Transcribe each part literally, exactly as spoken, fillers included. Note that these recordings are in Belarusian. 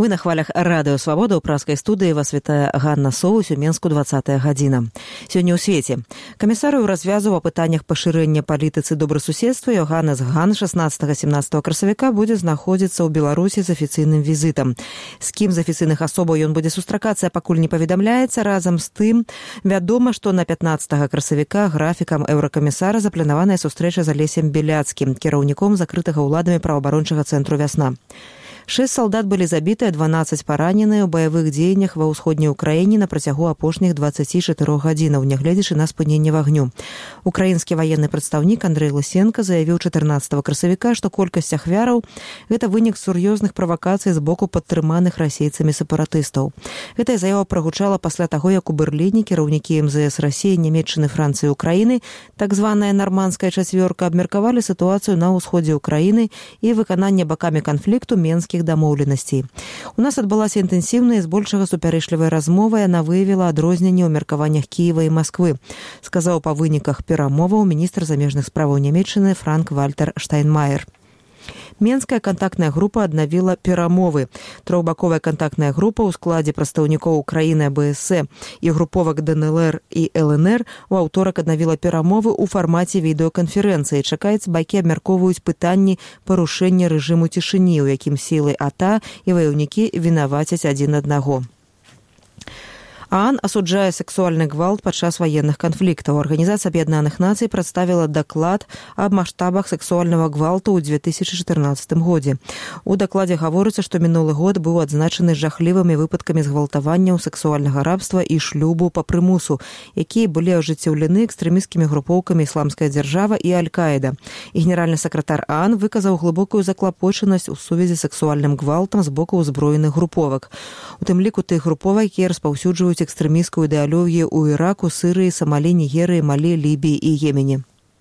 Вы на хвалях радыё Свабода, ў праскай студыі вас вітае Ганна Соўсь, у Менску двадцатая гадзіна. Сёння ў свеце. Камісарыю развязу о пытаннях пашырэння палітыцы добрасуседства Йоханнес Ган шаснаццатага-сямнаццатага красавіка будзе знаходзіцца ў Беларусі з афіцыйным візітам. З кім з афіцыйных асобаў ён будзе сустракацца, пакуль не паведамляецца. Разам з тым, вядома, што на пятнаццатага красавіка графікам еўракамісара запланаваная сустрэча з Алесем Беляцкім, кіраўніком закрытага ўладамі праваабарончага цэнтру «Вясна». Шэсць салдат былі забітыя, дванаццаць параненыя ў баявых дзеяннях ва ўсходняй Украіне на працягу апошніх дваццаці чатырох гадзінаў, нягледзячы на спыненне вагню. Украінскі ваенны прадстаўнік Андрэй Лысенка заявіў чатырнаццатага красавіка, што колькасць ахвяраў – гэта вынік сур'ёзных правакацый з боку падтрыманых расейцамі сепаратыстаў. Гэтая заява прагучала пасля таго, як у Берліне кіраўнікі эм зэ эс Расіі, Нямецчыны, Францыі і Украіны, так званая нармандская чацвёрка, абмеркавалі сітуацыю на ўсходзе Украіны і выкананне бакамі канфлікту Менскіх дамоўленасцей. У нас адбылася інтэнсіўная і збольшага супярэчлівая размова, яна выявіла адрозненні ў меркаваннях Кіева і Масквы, сказаў па выніках перамоваў міністр замежных справаў Нямецчыны Франк-Вальтер Штайнмаер. Менская кантактная група аднавіла перамовы. Трохбаковая кантактная група ў складзе прадстаўнікоў Украіны, бэ эс э і груповак дэ эн эл эр і эл эн эр у аўторак аднавіла перамовы ў фармаце відэаканферэнцыі. Чакаецца, бакі абмяркоўваюць пытанні парушэння рэжыму цішыні, у якім сілы АТА і ваяўнікі вінавацяць адзін аднаго. ААН асуджае сексуальны гвалт падчас ваенных канфліктаў. Арганізацыя Аб'яднаных Нацый прадставіла даклад аб маштабах сексуальнага гвалту ў две тысячы чатырнаццатым годзе. У дакладзе гаворыцца, што мінулы год быў адзначаны жахлівымі выпадкамі згвалтаванняў, сексуальнага рабства і шлюбу па прымусу, якія былі ажыццёўлены экстрэмісцкімі групоўкамі «Ісламская дзяржава» і «Аль-Каіда». І генеральны сакратар ААН выказаў глыбокую заклапочанасць у сувязі з сексуальным гвалтам з боку ўзброеных груповак. У тым ліку тых груповак, якія распаўсюджваюць экстрэмісцкую ідэалогію ў Іраку, Сырыі, Самалі, Нігерыі, Малі, Лібіі і Йемене.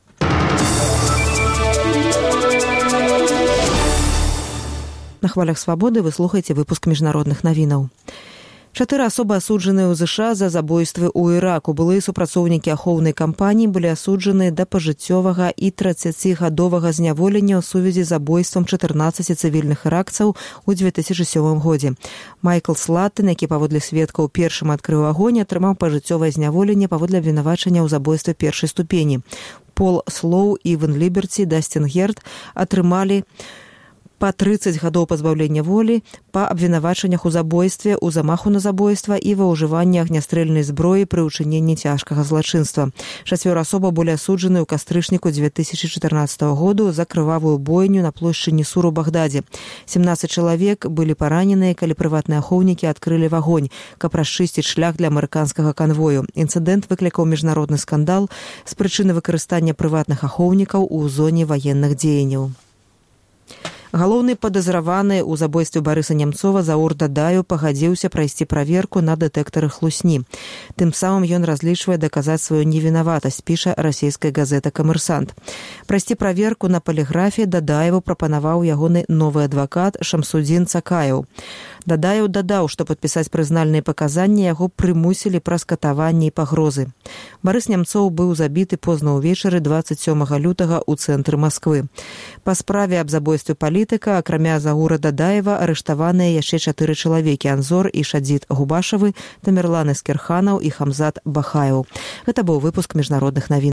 На хвалях Свабоды вы слухаеце выпуск міжнародных навінаў. Чатыры асобы асуджаныя ў ЗША за забойствы ў Іраку. Былыя супрацоўнікі ахоўнай кампаніі былі асуджаныя да пажыццёвага і трыццацігадовага зняволення ў сувязі з забойствам чатырнаццаці цывільных іракцаў у две тысячы сёмым годзе. Майкл Слаттен, які паводле сведкаў першым адкрыў агонь, атрымаў пажыццёвае зняволенне паводле абвінавачання ў забойстве першай ступені. Пол Слоу, Іван Ліберці, Дасцін Герд атрымалі па трыццаць гадоў пазбаўлення волі па абвінавачаннях у забойстве, у замаху на забойства і ва ўжыванні агнястрэльнай зброі пры ўчыненні цяжкага злачынства. Чацвёра асоба былі асуджаны ў кастрычніку две тысячы чатырнаццатага году за крывавую бойню на плошчы Нісур у Багдадзе. сямнаццаць чалавек былі параненыя, калі прыватныя ахоўнікі адкрылі вагонь, каб расчысціць шлях для амерыканскага канвою. Інцыдэнт выклікаў міжнародны скандал з прычыны выкарыстання прыватных ахоўнікаў у зоне ваенных дзеянняў. Галоўны падазраваны ў забойстве Барыса Нямцова Заур Дадаеў пагадзіўся прайсці праверку на дэтэктары хлусні. Тым самым ён разлічвае даказаць сваю невінаватасць, піша расійская газета «Камерсант». Прайсці праверку на паліграфе Дадаеву прапанаваў ягоны новы адвакат Шамсудзін Цакаеў. Дадаеў дадаў, што падпісаць прызнальныя паказанні яго прымусілі праз катаванні і пагрозы. Барыс Нямцоў быў забіты позна ўвечары дваццаць сёмага лютага ў цэнтры Масквы. Па справе аб забойстве палітыка, акрамя Заура Дадаева, арыштаваныя яшчэ чатыры чалавекі: Анзор і Шадзід Губашавы, Тамерлан Эскерханаў і Хамзат Бахаеў. Гэта быў выпуск міжнародных навін.